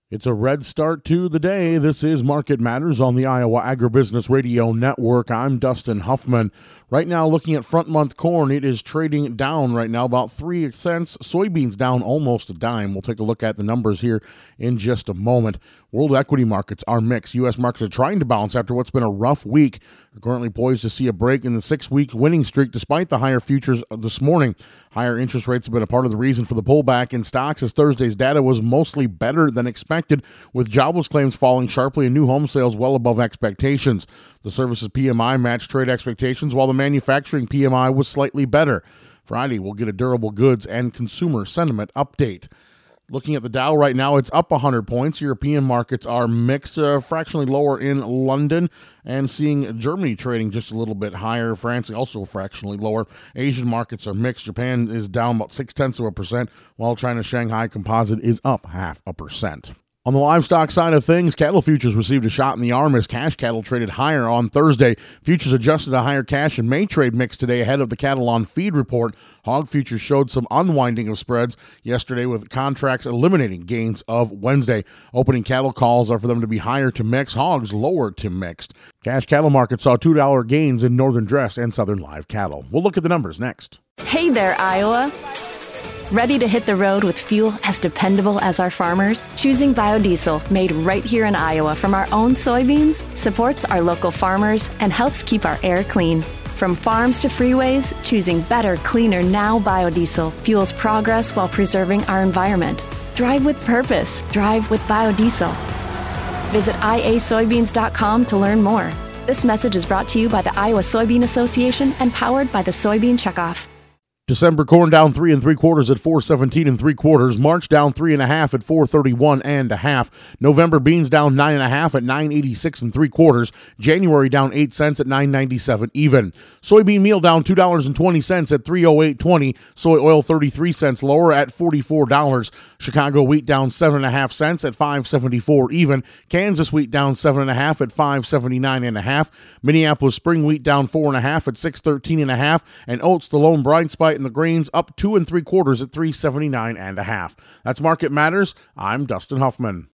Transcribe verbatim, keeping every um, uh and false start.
It's a red start to the day. This is Market Matters on the Iowa Agribusiness Radio Network. I'm Dustin Huffman. Right now, looking at front month corn, it is trading down right now about three cents. Soybeans down almost a dime. We'll take a look at the numbers here in just a moment. World equity markets are mixed. U S markets are trying to bounce after what's been a rough week. They're currently poised to see a break in the six-week winning streak despite the higher futures this morning. Higher interest rates have been a part of the reason for the pullback in stocks as Thursday's data was mostly better than expected, with jobless claims falling sharply and new home sales well above expectations. The services P M I matched trade expectations, while the manufacturing P M I was slightly better. Friday, we'll get a durable goods and consumer sentiment update. Looking at the Dow right now, it's up one hundred points. European markets are mixed, uh, fractionally lower in London, and seeing Germany trading just a little bit higher. France also fractionally lower. Asian markets are mixed. Japan is down about six-tenths of a percent, while China's Shanghai Composite is up half a percent. On the livestock side of things, cattle futures received a shot in the arm as cash cattle traded higher on Thursday. Futures adjusted a higher cash and May trade mix today ahead of the cattle on feed report. Hog futures showed some unwinding of spreads yesterday, with contracts eliminating gains of Wednesday. Opening cattle calls are for them to be higher to mix, hogs lower to mixed. Cash cattle market saw two dollars gains in northern dress and southern live cattle. We'll look at the numbers next. Hey there, Iowa. Ready to hit the road with fuel as dependable as our farmers? Choosing biodiesel, made right here in Iowa from our own soybeans, supports our local farmers and helps keep our air clean. From farms to freeways, choosing better, cleaner now biodiesel fuels progress while preserving our environment. Drive with purpose. Drive with biodiesel. Visit I A soybeans dot com to learn more. This message is brought to you by the Iowa Soybean Association and powered by the Soybean Checkoff. December corn down three and three quarters at four seventeen and three quarters. March down three and a half at four thirty one and a half. November beans down nine and a half at nine eighty six and three quarters. January down eight cents at nine ninety seven even. Soybean meal down two dollars and twenty cents at three oh eight twenty. Soy oil thirty three cents lower at forty four dollars. Chicago wheat down seven and a half cents at five seventy four even. Kansas wheat down seven and a half at five seventy nine and a half. Minneapolis spring wheat down four and a half at six thirteen and a half. And oats, the lone bright spot in the grains, up two and three quarters at three seventy nine and a half. That's Market Matters. I'm Dustin Huffman.